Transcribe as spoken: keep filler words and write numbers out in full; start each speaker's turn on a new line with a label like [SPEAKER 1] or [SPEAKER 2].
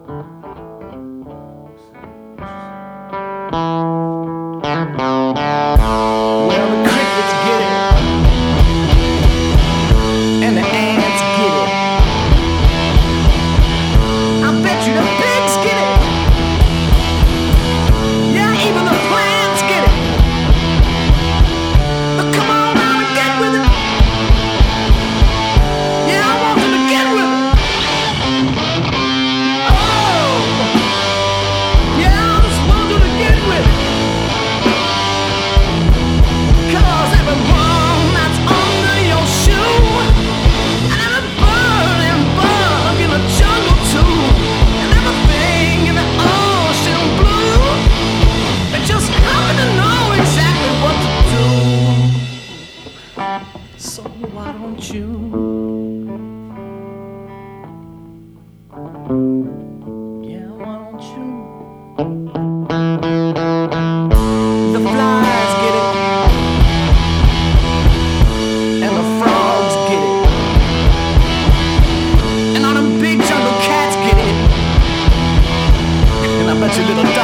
[SPEAKER 1] Well, the crickets get it, and the ants get it. I bet you the pigs get it. Yeah, even the plants get it. But come on now and get with it. Yeah, I want them to get with it. Oh, yeah, I just want them to get with it. Cause everyone that's under your shoe, and every bird and bug in the jungle too, and everything in the ocean blue, they just happen to know exactly what to do. So why don't you Yeah, why don't you The flies get it, and the frogs get it, and all them big jungle cats get it, and I bet you little